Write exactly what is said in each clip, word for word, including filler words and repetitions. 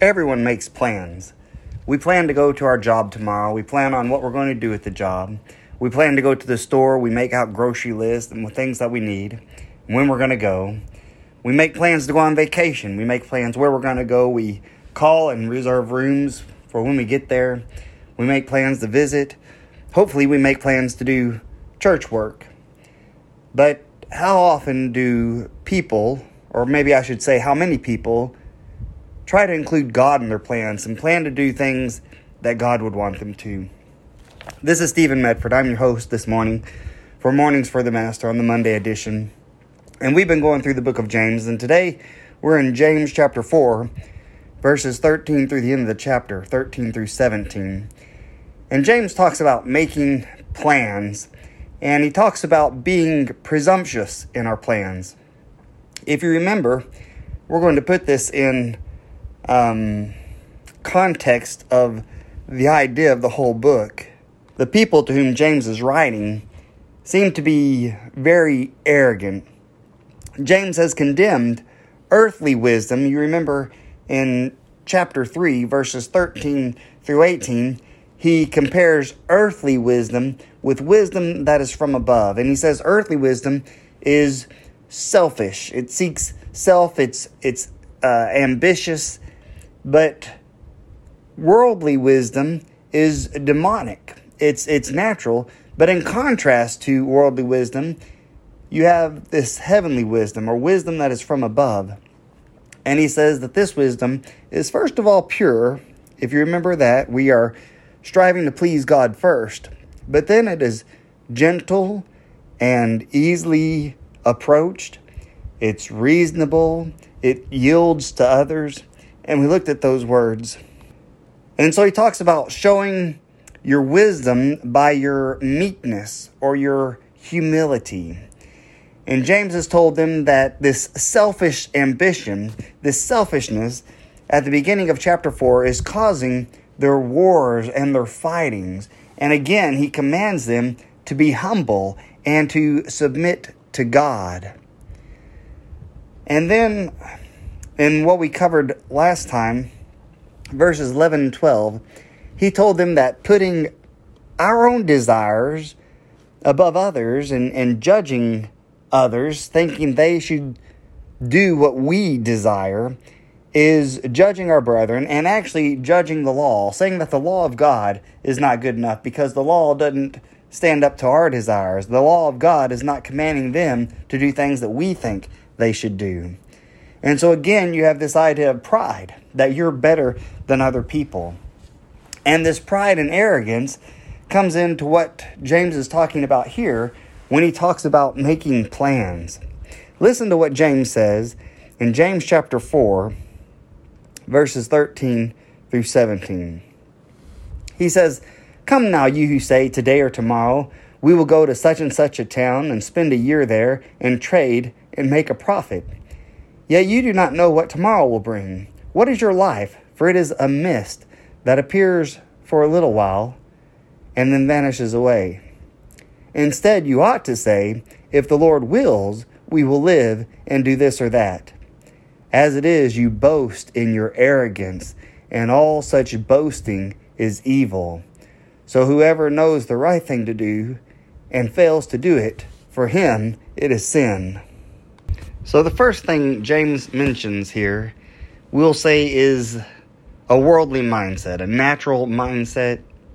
Everyone makes plans. We plan to go to our job tomorrow. We plan on what we're going to do at the job. We plan to go to the store. We make out grocery lists and things that we need, when we're going to go. We make plans to go on vacation. We make plans where we're going to go. We call and reserve rooms for when we get there. We make plans to visit. Hopefully we make plans to do church work. But how often do people, or maybe I should say how many people, try to include God in their plans and plan to do things that God would want them to? This is Stephen Medford. I'm your host this morning for Mornings for the Master on the Monday edition. And we've been going through the book of James, and today we're in James chapter four, verses thirteen through the end of the chapter, thirteen through seventeen. And James talks about making plans, and he talks about being presumptuous in our plans. If you remember, we're going to put this in um, context of the idea of the whole book. The people to whom James is writing seem to be very arrogant. James has condemned earthly wisdom. You remember in chapter three, verses thirteen through eighteen, he compares earthly wisdom with wisdom that is from above. And he says earthly wisdom is selfish. It seeks self. It's it's uh, ambitious. But worldly wisdom is demonic. It's it's natural. But in contrast to worldly wisdom, you have this heavenly wisdom, or wisdom that is from above. And he says that this wisdom is first of all pure. If you remember that, we are striving to please God first. But then it is gentle and easily approached. It's reasonable. It yields to others. And we looked at those words. And so he talks about showing your wisdom by your meekness or your humility. And James has told them that this selfish ambition, this selfishness, at the beginning of chapter four is causing their wars and their fightings. And again, he commands them to be humble and to submit to God. And then, in what we covered last time, verses eleven and twelve, he told them that putting our own desires above others and, and judging others, thinking they should do what we desire, is judging our brethren and actually judging the law, saying that the law of God is not good enough because the law doesn't stand up to our desires. The law of God is not commanding them to do things that we think they should do. And so again, you have this idea of pride, that you're better than other people. And this pride and arrogance comes into what James is talking about here when he talks about making plans. Listen to what James says in James chapter four, verses thirteen through seventeen. He says, "Come now, you who say, today or tomorrow, we will go to such and such a town and spend a year there and trade and make a profit. Yet you do not know what tomorrow will bring. What is your life? For it is a mist that appears for a little while and then vanishes away. Instead, you ought to say, if the Lord wills, we will live and do this or that. As it is, you boast in your arrogance, and all such boasting is evil. So whoever knows the right thing to do and fails to do it, for him it is sin." So the first thing James mentions here, we'll say, is a worldly mindset, a natural mindset,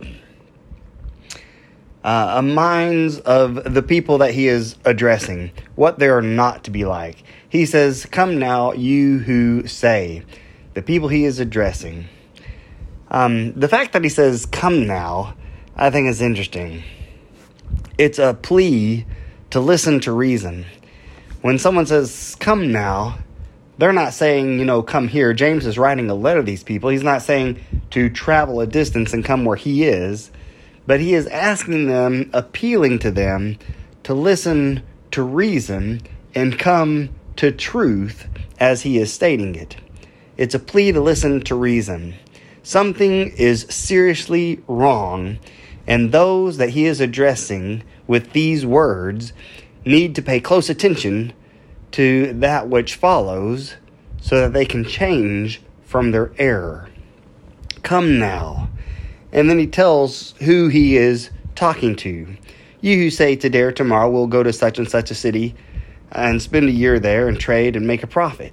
uh, a minds of the people that he is addressing, what they are not to be like. He says, "Come now, you who say," the people he is addressing. Um, the fact that he says, "Come now," I think is interesting. It's a plea to listen to reason. When someone says, "Come now," they're not saying, you know, come here. James is writing a letter to these people. He's not saying to travel a distance and come where he is, but he is asking them, appealing to them to listen to reason and come to truth as he is stating it. It's a plea to listen to reason. Something is seriously wrong, and those that he is addressing with these words need to pay close attention to that which follows so that they can change from their error. Come now. And then he tells who he is talking to. You who say today or tomorrow we'll go to such and such a city and spend a year there and trade and make a profit.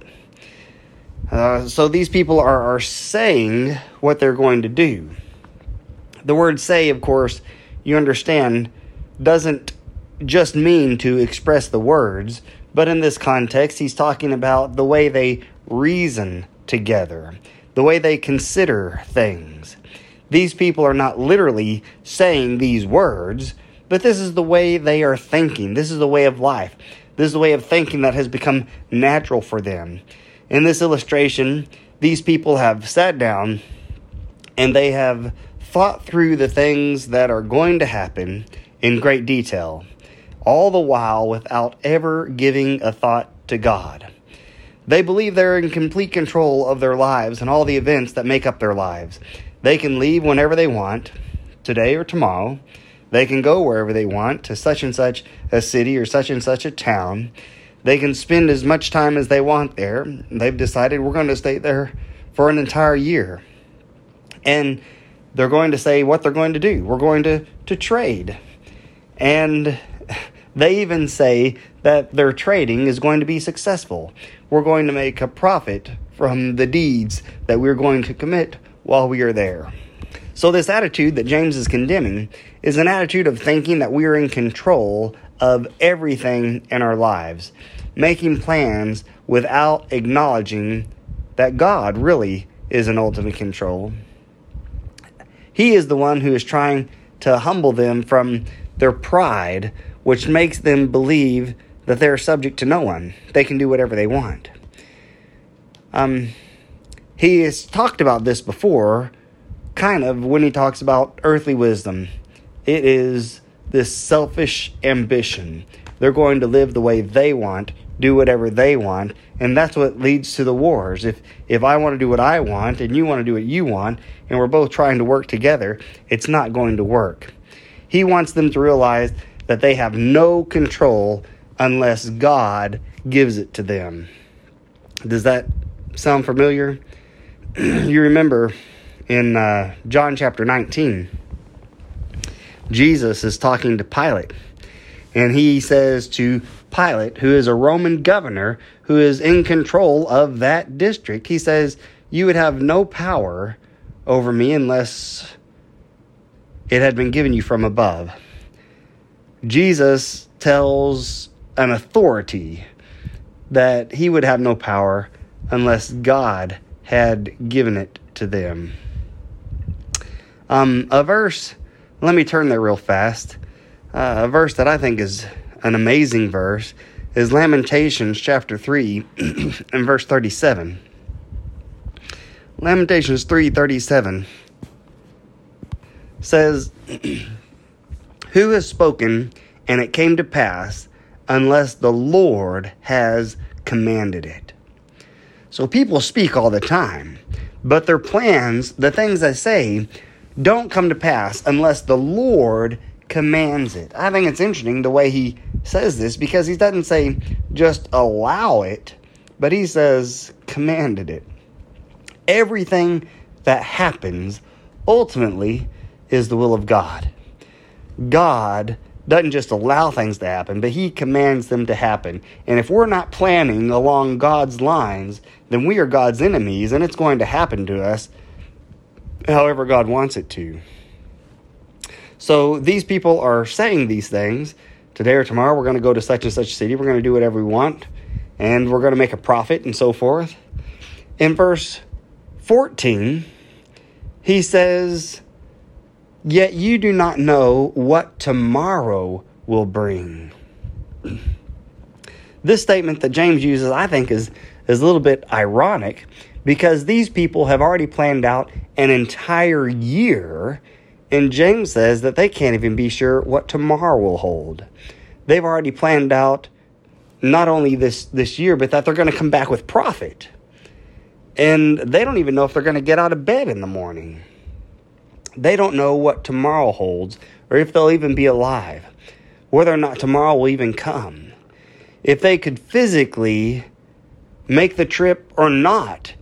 Uh, so these people are, are saying what they're going to do. The word say, of course, you understand, doesn't just mean to express the words, but in this context, he's talking about the way they reason together, the way they consider things. These people are not literally saying these words, but this is the way they are thinking. This is the way of life. This is the way of thinking that has become natural for them. In this illustration, these people have sat down and they have thought through the things that are going to happen in great detail, all the while without ever giving a thought to God. They believe they're in complete control of their lives and all the events that make up their lives. They can leave whenever they want, today or tomorrow. They can go wherever they want, to such and such a city or such and such a town. They can spend as much time as they want there. They've decided we're going to stay there for an entire year. And they're going to say what they're going to do. We're going to, to trade. And they even say that their trading is going to be successful. We're going to make a profit from the deeds that we're going to commit while we are there. So this attitude that James is condemning is an attitude of thinking that we are in control of everything in our lives, making plans without acknowledging that God really is in ultimate control. He is the one who is trying to humble them from their pride, which makes them believe that they're subject to no one. They can do whatever they want. Um, he has talked about this before, kind of, when he talks about earthly wisdom. It is this selfish ambition. They're going to live the way they want, do whatever they want, and that's what leads to the wars. If if I want to do what I want and you want to do what you want, and we're both trying to work together, it's not going to work. He wants them to realize that they have no control unless God gives it to them. Does that sound familiar? You remember in uh, John chapter nineteen, Jesus is talking to Pilate. And he says to Pilate, who is a Roman governor, who is in control of that district, he says, you would have no power over me unless it had been given you from above. Jesus tells an authority that he would have no power unless God had given it to them. Um, a verse, let me turn there real fast. Uh, a verse that I think is an amazing verse is Lamentations chapter three and verse thirty-seven. Lamentations three thirty-seven says, who has spoken and it came to pass unless the Lord has commanded it? So people speak all the time, but their plans, the things they say, don't come to pass unless the Lord commands it. I think it's interesting the way he says this, because he doesn't say just allow it, but he says commanded it. Everything that happens ultimately is the will of God. God doesn't just allow things to happen, but he commands them to happen. And if we're not planning along God's lines, then we are God's enemies, and it's going to happen to us however God wants it to. So these people are saying these things. Today or tomorrow, we're going to go to such and such city. We're going to do whatever we want, and we're going to make a profit and so forth. In verse fourteen, he says, yet you do not know what tomorrow will bring. This statement that James uses, I think, is, is a little bit ironic, because these people have already planned out an entire year, and James says that they can't even be sure what tomorrow will hold. They've already planned out not only this, this year, but that they're going to come back with profit. And they don't even know if they're going to get out of bed in the morning. They don't know what tomorrow holds, or if they'll even be alive, whether or not tomorrow will even come. If they could physically make the trip or not,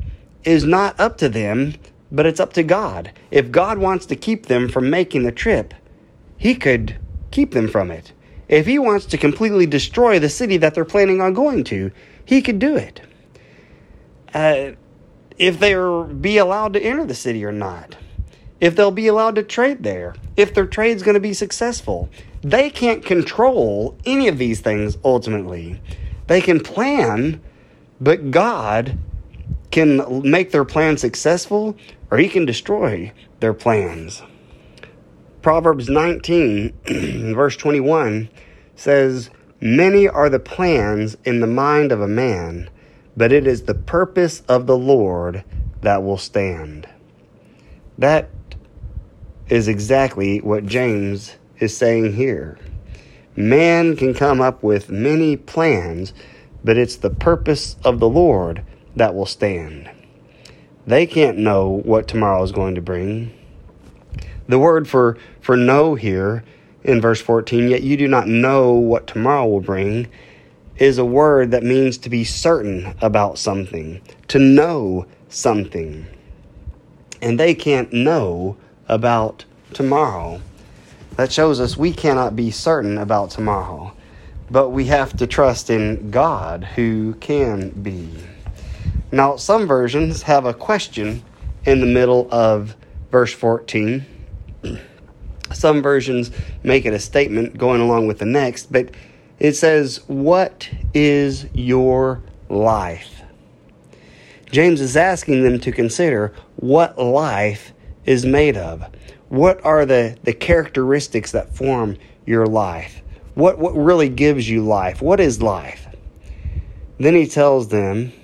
is not up to them, but it's up to God. If God wants to keep them from making the trip, he could keep them from it. If he wants to completely destroy the city that they're planning on going to, he could do it. Uh, if they'll be allowed to enter the city or not. If they'll be allowed to trade there. If their trade's going to be successful. They can't control any of these things ultimately. They can plan, but God can make their plan successful, or he can destroy their plans. Proverbs nineteen, verse twenty-one says, "Many are the plans in the mind of a man, but it is the purpose of the Lord that will stand." That is exactly what James is saying here. Man can come up with many plans, but it's the purpose of the Lord that will stand. They can't know what tomorrow is going to bring. The word for, for know here in verse fourteen, "Yet you do not know what tomorrow will bring," is a word that means to be certain about something, to know something. And they can't know about tomorrow. That shows us we cannot be certain about tomorrow, but we have to trust in God who can be. Now, some versions have a question in the middle of verse fourteen. Some versions make it a statement going along with the next, but it says, "What is your life?" James is asking them to consider what life is made of. What are the, the characteristics that form your life? What, what really gives you life? What is life? Then he tells them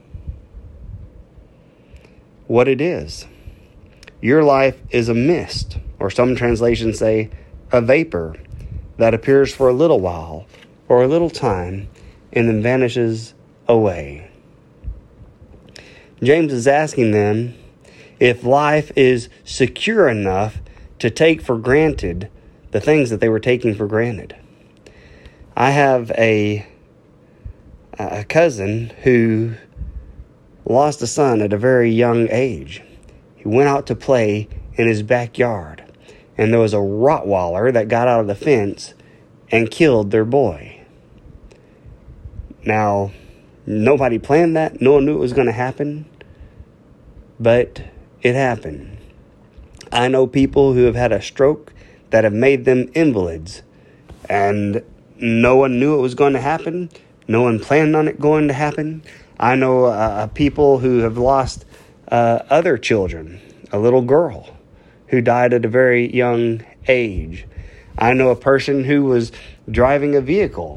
what it is. Your life is a mist, or some translations say a vapor, that appears for a little while or a little time and then vanishes away. James is asking them if life is secure enough to take for granted the things that they were taking for granted. I have a, a cousin who lost a son at a very young age. He went out to play in his backyard, and there was a Rottweiler that got out of the fence and killed their boy. Now, nobody planned that. No one knew it was going to happen, but it happened. I know people who have had a stroke that have made them invalids, and no one knew it was going to happen. No one planned on it going to happen. I know uh, people who have lost uh, other children, a little girl who died at a very young age. I know a person who was driving a vehicle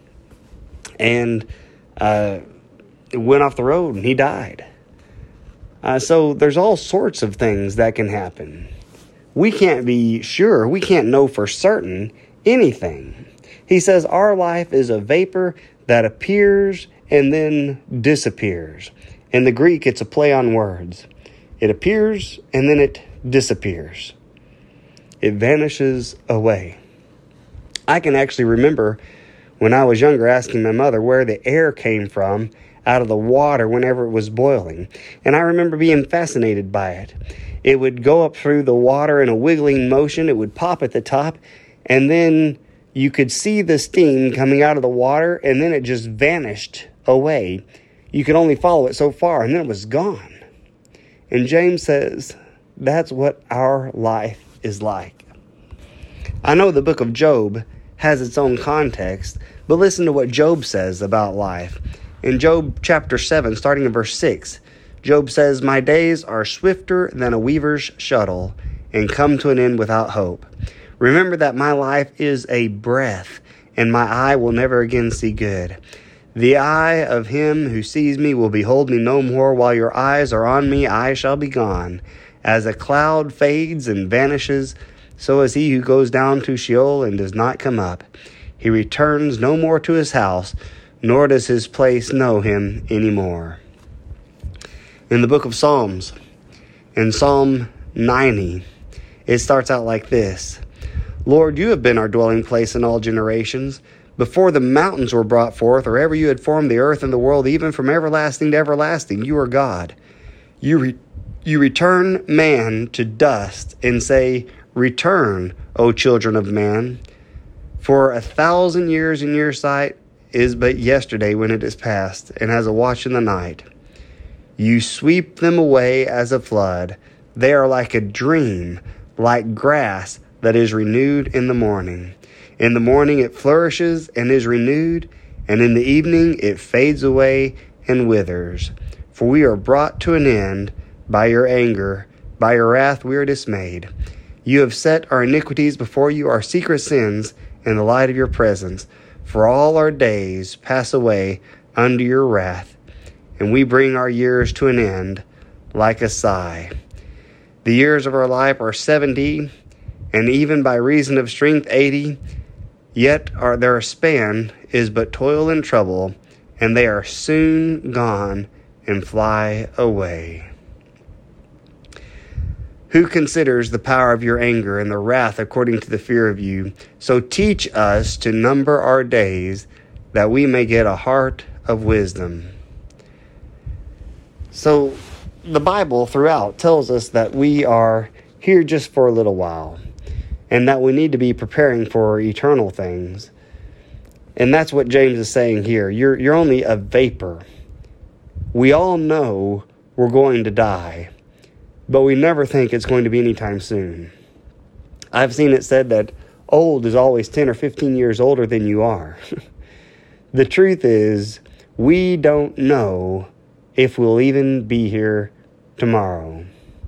and uh, went off the road and he died. Uh, so there's all sorts of things that can happen. We can't be sure. We can't know for certain anything. He says our life is a vapor that appears and then disappears. In the Greek, it's a play on words. It appears and then it disappears. It vanishes away. I can actually remember when I was younger asking my mother where the air came from out of the water whenever it was boiling. And I remember being fascinated by it. It would go up through the water in a wiggling motion. It would pop at the top. And then you could see the steam coming out of the water. And then it just vanished away. You could only follow it so far. And then it was gone. And James says, that's what our life is like. I know the book of Job has its own context. But listen to what Job says about life. In Job chapter seven, starting in verse six, Job says, "My days are swifter than a weaver's shuttle, and come to an end without hope. Remember that my life is a breath, and my eye will never again see good. The eye of him who sees me will behold me no more. While your eyes are on me, I shall be gone. As a cloud fades and vanishes, so is he who goes down to Sheol and does not come up. He returns no more to his house, nor does his place know him anymore." In the book of Psalms, in Psalm ninety, it starts out like this. "Lord, you have been our dwelling place in all generations. Before the mountains were brought forth, or ever you had formed the earth and the world, even from everlasting to everlasting, you are God. You, re- you return man to dust and say, Return, O children of man. For a thousand years in your sight is but yesterday when it is past, and as a watch in the night. You sweep them away as a flood. They are like a dream, like grass that is renewed in the morning. In the morning it flourishes and is renewed, and in the evening it fades away and withers. For we are brought to an end by your anger, by your wrath we are dismayed. You have set our iniquities before you, our secret sins, in the light of your presence. For all our days pass away under your wrath, and we bring our years to an end like a sigh. The years of our life are seventy, and even by reason of strength eighty. Yet our, their span is but toil and trouble, and they are soon gone and fly away. Who considers the power of your anger and the wrath according to the fear of you? So teach us to number our days, that we may get a heart of wisdom. So the Bible throughout tells us that we are here just for a little while, and that we need to be preparing for eternal things. And that's what James is saying here. You're, you're only a vapor. We all know we're going to die, but we never think it's going to be anytime soon. I've seen it said that old is always ten or fifteen years older than you are. The truth is, we don't know if we'll even be here tomorrow.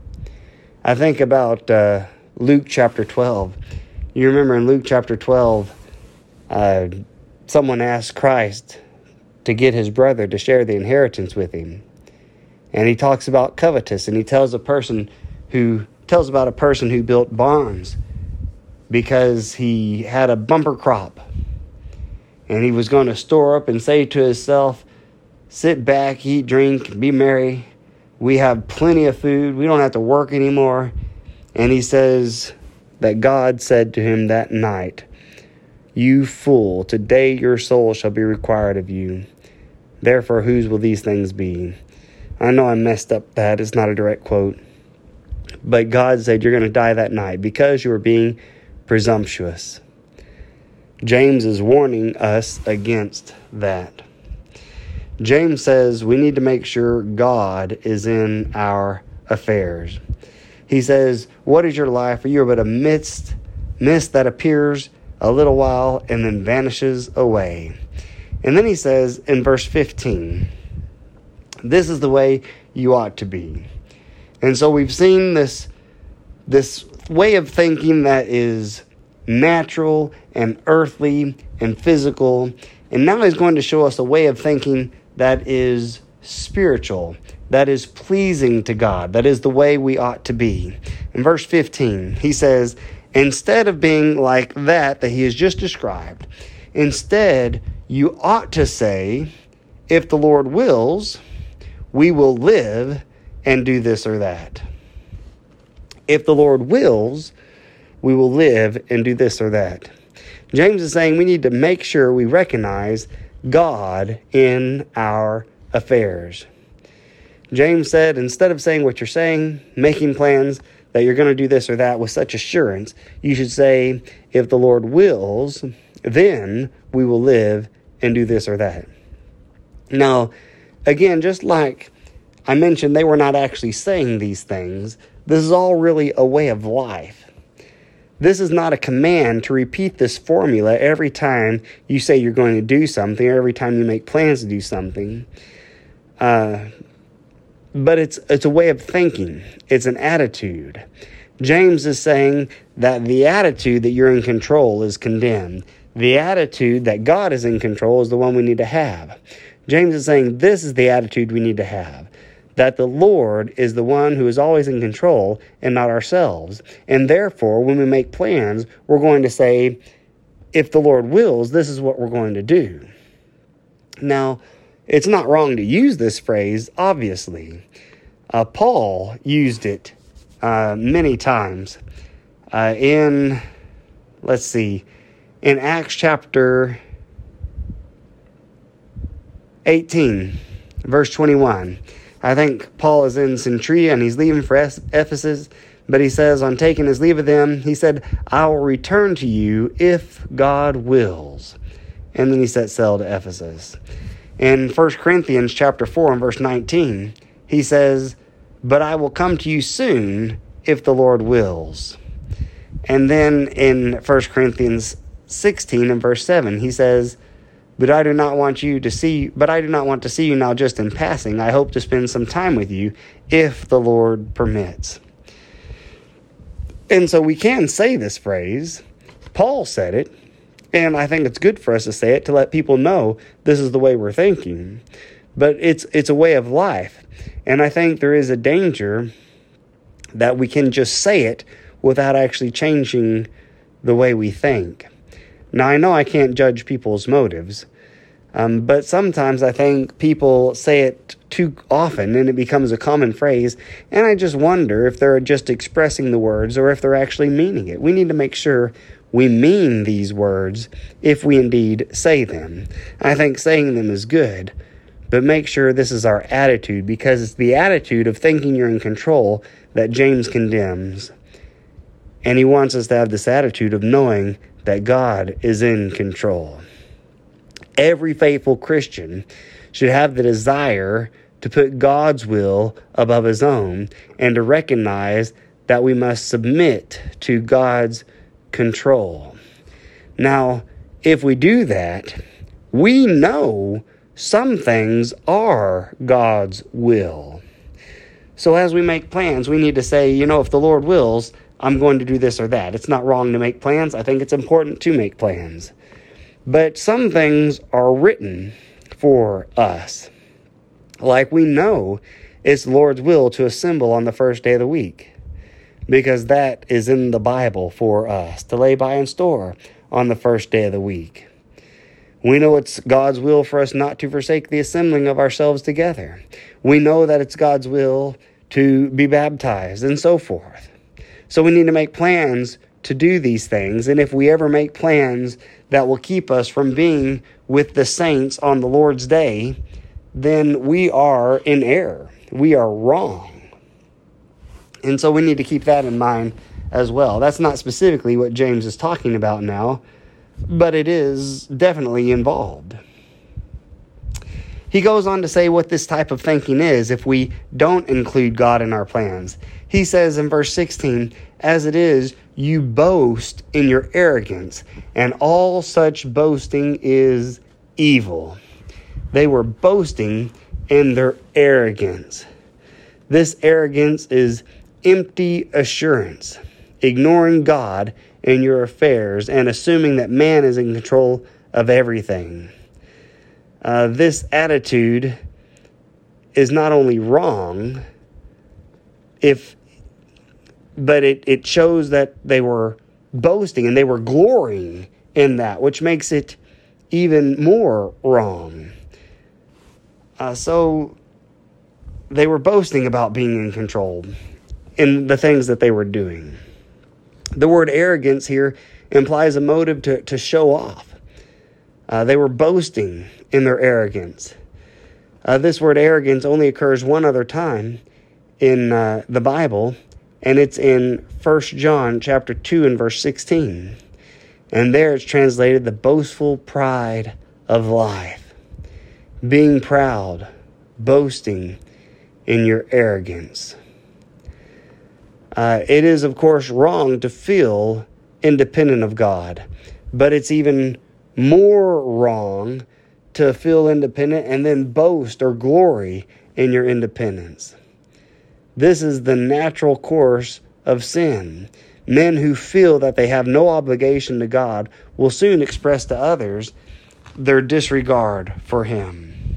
I think about uh, Luke chapter twelve. You remember in Luke chapter twelve, uh, someone asked Christ to get his brother to share the inheritance with him. And he talks about covetous, and he tells a person who tells about a person who built barns because he had a bumper crop. And he was going to store up and say to himself, sit back, eat, drink, be merry. We have plenty of food. We don't have to work anymore. And he says that God said to him that night, you fool, today your soul shall be required of you. Therefore, whose will these things be? I know I messed up that. It's not a direct quote. But God said you're going to die that night because you were being presumptuous. James is warning us against that. James says we need to make sure God is in our affairs. He says, what is your life? For you are but a mist, mist that appears a little while and then vanishes away. And then he says in verse fifteen, this is the way you ought to be. And so we've seen this, this way of thinking that is natural and earthly and physical. And now he's going to show us a way of thinking that is spiritual, that is pleasing to God, that is the way we ought to be. In verse fifteen, he says, instead of being like that that he has just described, instead you ought to say, if the Lord wills, we will live and do this or that. If the Lord wills, we will live and do this or that. James is saying we need to make sure we recognize God in our affairs. James said, instead of saying what you're saying, making plans that you're going to do this or that with such assurance, you should say, if the Lord wills, then we will live and do this or that. Now, again, just like I mentioned, they were not actually saying these things. This is all really a way of life. This is not a command to repeat this formula every time you say you're going to do something, or every time you make plans to do something. Uh, but it's it's a way of thinking. It's an attitude. James is saying that the attitude that you're in control is condemned. The attitude that God is in control is the one we need to have. James is saying this is the attitude we need to have. That the Lord is the one who is always in control and not ourselves. And therefore, when we make plans, we're going to say, if the Lord wills, this is what we're going to do. Now, it's not wrong to use this phrase, obviously. Uh, Paul used it uh, many times. Uh, in, let's see, in Acts chapter eighteen, verse twenty-one. I think Paul is in Cenchrea and he's leaving for Ephesus, but he says, on taking his leave of them, he said, I will return to you if God wills. And then he set sail to Ephesus. In First Corinthians chapter four and verse nineteen, he says, but I will come to you soon if the Lord wills. And then in First Corinthians sixteen and verse seven, he says, But I do not want you to see, but I do not want to see you now just in passing. I hope to spend some time with you if the Lord permits. And so we can say this phrase. Paul said it, and I think it's good for us to say it to let people know this is the way we're thinking. But it's it's a way of life. And I think there is a danger that we can just say it without actually changing the way we think. Now, I know I can't judge people's motives, um, but sometimes I think people say it too often and it becomes a common phrase, and I just wonder if they're just expressing the words or if they're actually meaning it. We need to make sure we mean these words if we indeed say them. I think saying them is good, but make sure this is our attitude, because it's the attitude of thinking you're in control that James condemns. And he wants us to have this attitude of knowing that God is in control. Every faithful Christian should have the desire to put God's will above his own and to recognize that we must submit to God's control. Now, if we do that, we know some things are God's will. So as we make plans, we need to say, you know, if the Lord wills, I'm going to do this or that. It's not wrong to make plans. I think it's important to make plans. But some things are written for us. Like we know it's the Lord's will to assemble on the first day of the week, because that is in the Bible for us, to lay by and store on the first day of the week. We know it's God's will for us not to forsake the assembling of ourselves together. We know that it's God's will to be baptized and so forth. So we need to make plans to do these things. And if we ever make plans that will keep us from being with the saints on the Lord's day, then we are in error. We are wrong. And so we need to keep that in mind as well. That's not specifically what James is talking about now, but it is definitely involved. He goes on to say what this type of thinking is if we don't include God in our plans. He says in verse sixteen, as it is, you boast in your arrogance, and all such boasting is evil. They were boasting in their arrogance. This arrogance is empty assurance, ignoring God in your affairs and assuming that man is in control of everything. Uh, this attitude is not only wrong, if but it, it shows that they were boasting and they were glorying in that, which makes it even more wrong. Uh, so they were boasting about being in control in the things that they were doing. The word arrogance here implies a motive to, to show off. Uh, they were boasting in their arrogance. Uh, this word arrogance only occurs one other time in uh, the Bible, and it's in First John chapter two and verse sixteen. And there it's translated the boastful pride of life. Being proud, boasting in your arrogance. Uh, it is, of course, wrong to feel independent of God, but it's even more wrong to feel independent and then boast or glory in your independence. This is the natural course of sin. Men who feel that they have no obligation to God will soon express to others their disregard for Him.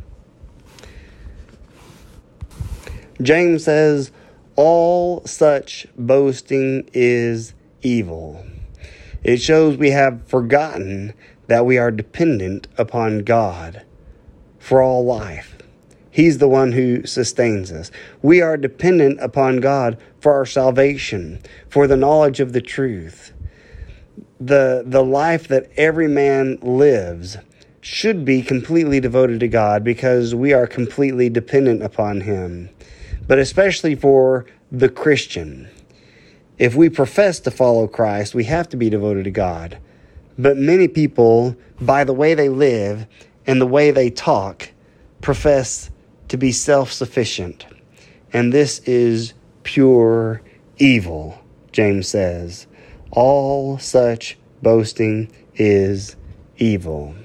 James says, all such boasting is evil. It shows we have forgotten that we are dependent upon God for all life. He's the one who sustains us. We are dependent upon God for our salvation, for the knowledge of the truth. The, the life that every man lives should be completely devoted to God because we are completely dependent upon Him. But especially for the Christian, if we profess to follow Christ, we have to be devoted to God. But many people, by the way they live and the way they talk, profess to be self-sufficient. And this is pure evil, James says. All such boasting is evil.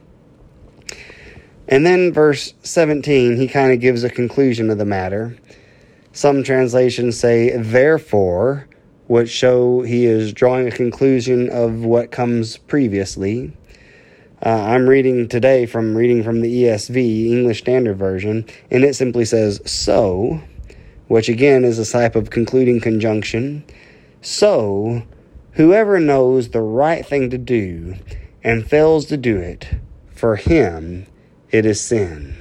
And then verse seventeen, he kind of gives a conclusion of the matter. Some translations say, therefore, which show he is drawing a conclusion of what comes previously. Uh, I'm reading today from reading from the E S V, English Standard Version, and it simply says, so, which again is a type of concluding conjunction. So, whoever knows the right thing to do and fails to do it, for him it is sin.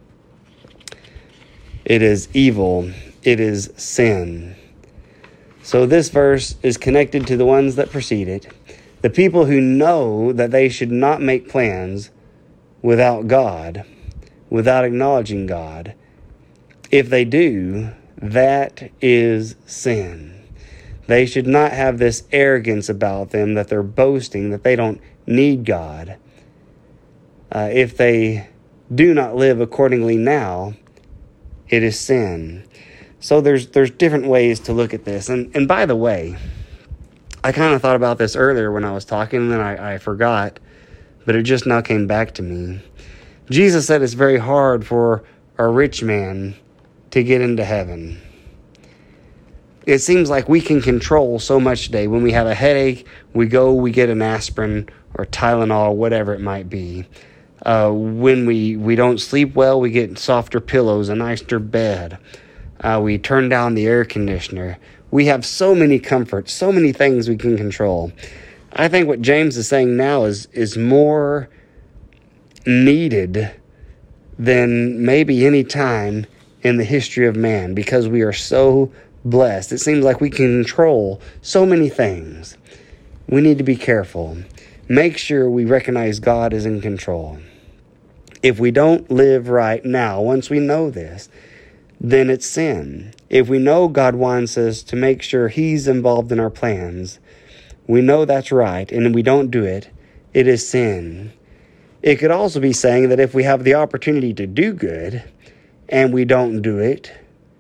It is evil. It is sin. So this verse is connected to the ones that precede it. The people who know that they should not make plans without God, without acknowledging God. If they do, that is sin. They should not have this arrogance about them that they're boasting that they don't need God. Uh, if they do not live accordingly now, it is sin. So there's there's different ways to look at this. And and by the way, I kind of thought about this earlier when I was talking, and then I, I forgot, but it just now came back to me. Jesus said it's very hard for a rich man to get into heaven. It seems like we can control so much today. When we have a headache, we go, we get an aspirin or Tylenol, whatever it might be. Uh, when we, we don't sleep well, we get softer pillows, a nicer bed. Uh, we turn down the air conditioner. We have so many comforts, so many things we can control. I think what James is saying now is, is more needed than maybe any time in the history of man, because we are so blessed. It seems like we can control so many things. We need to be careful. Make sure we recognize God is in control. If we don't live right now, once we know this, then it's sin. If we know God wants us to make sure He's involved in our plans, we know that's right, and we don't do it, it is sin. It could also be saying that if we have the opportunity to do good, and we don't do it,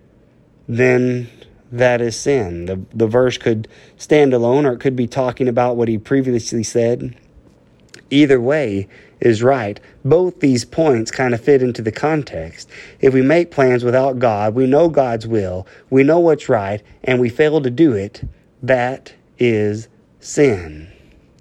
then that is sin. The, the verse could stand alone, or it could be talking about what he previously said. Either way is right. Both these points kind of fit into the context. If we make plans without God, we know God's will, we know what's right, and we fail to do it, that is sin.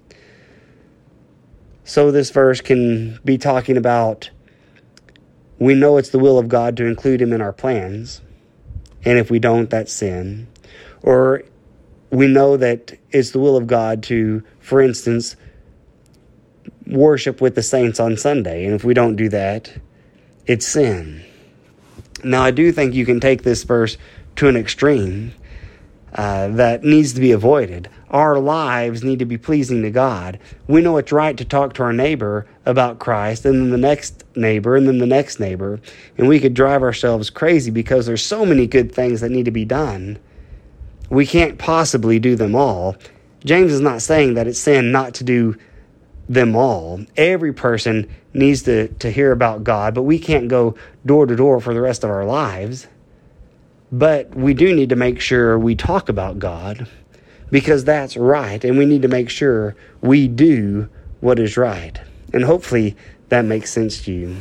So this verse can be talking about, we know it's the will of God to include Him in our plans, and if we don't, that's sin. Or we know that it's the will of God to, for instance, worship with the saints on Sunday, and if we don't do that, it's sin. Now, I do think you can take this verse to an extreme uh, that needs to be avoided. Our lives need to be pleasing to God. We know it's right to talk to our neighbor about Christ, and then the next neighbor, and then the next neighbor, and we could drive ourselves crazy because there's so many good things that need to be done. We can't possibly do them all. James is not saying that it's sin not to do them all. Every person needs to, to hear about God, but we can't go door to door for the rest of our lives. But we do need to make sure we talk about God, because that's right, and we need to make sure we do what is right. And hopefully that makes sense to you.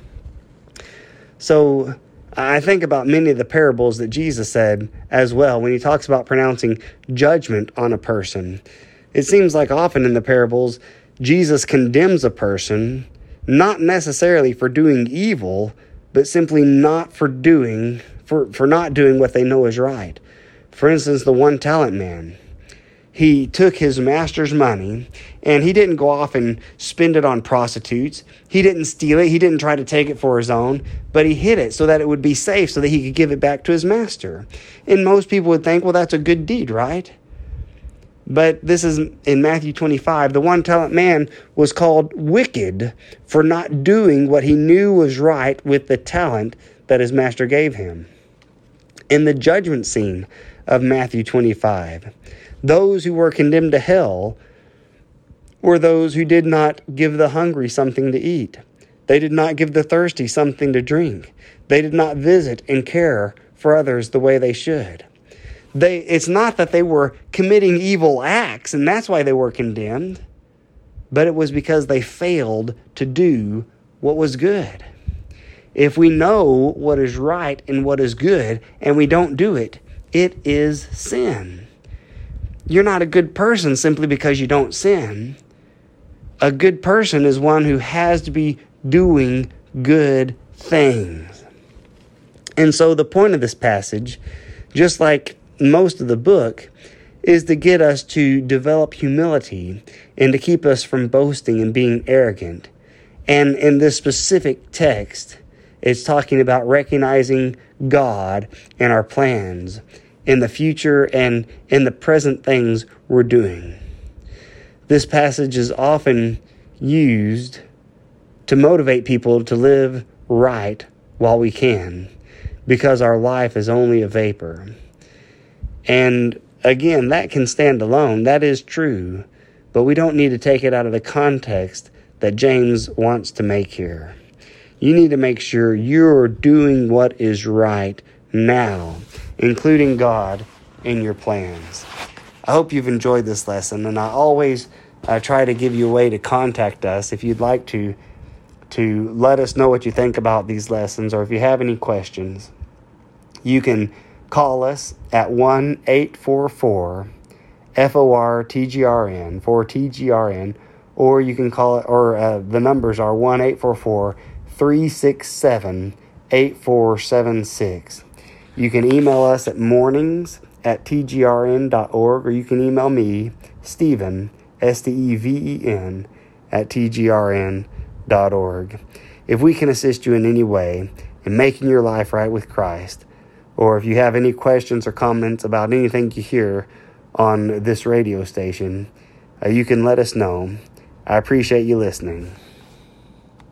So I think about many of the parables that Jesus said as well when he talks about pronouncing judgment on a person. It seems like often in the parables, Jesus condemns a person, not necessarily for doing evil, but simply not for doing, for, for not doing what they know is right. For instance, the one talent man. He took his master's money, and he didn't go off and spend it on prostitutes. He didn't steal it. He didn't try to take it for his own, but he hid it so that it would be safe, so that he could give it back to his master. And most people would think, well, that's a good deed, right? But this is in Matthew twenty-five. The one-talent man was called wicked for not doing what he knew was right with the talent that his master gave him. In the judgment scene of Matthew twenty-five, those who were condemned to hell were those who did not give the hungry something to eat. They did not give the thirsty something to drink. They did not visit and care for others the way they should. They, it's not that they were committing evil acts, and that's why they were condemned, but it was because they failed to do what was good. If we know what is right and what is good, and we don't do it, it is sin. You're not a good person simply because you don't sin. A good person is one who has to be doing good things. And so the point of this passage, just like most of the book, is to get us to develop humility and to keep us from boasting and being arrogant. And in this specific text, it's talking about recognizing God and our plans in the future and in the present things we're doing. This passage is often used to motivate people to live right while we can, because our life is only a vapor. And again, that can stand alone. That is true. But we don't need to take it out of the context that James wants to make here. You need to make sure you're doing what is right now, including God in your plans. I hope you've enjoyed this lesson, and I always uh, try to give you a way to contact us if you'd like to, to let us know what you think about these lessons, or if you have any questions. You can call us at one eight four four F O R T G R N for T G R N, or you can call it, or uh, the numbers are one eight four four three six seven eight four seven six. You can email us at mornings at T G R N dot org, or you can email me, Stephen, S T E V E N, at T G R N dot org. If we can assist you in any way in making your life right with Christ, or if you have any questions or comments about anything you hear on this radio station, uh, you can let us know. I appreciate you listening.